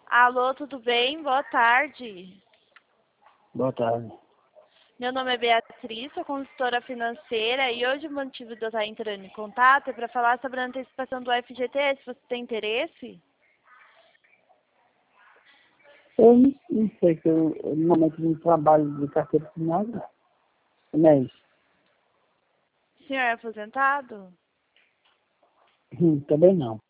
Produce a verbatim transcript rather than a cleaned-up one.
Alô, tudo bem? Boa tarde. Boa tarde. Meu nome é Beatriz, sou consultora financeira e hoje o motivo de eu estar entrando em contato é para falar sobre a antecipação do F G T S. Você tem interesse? Eu não, não sei que eu, no momento de trabalho de carteira assinada, não é isso? O senhor é aposentado? Hum, também não.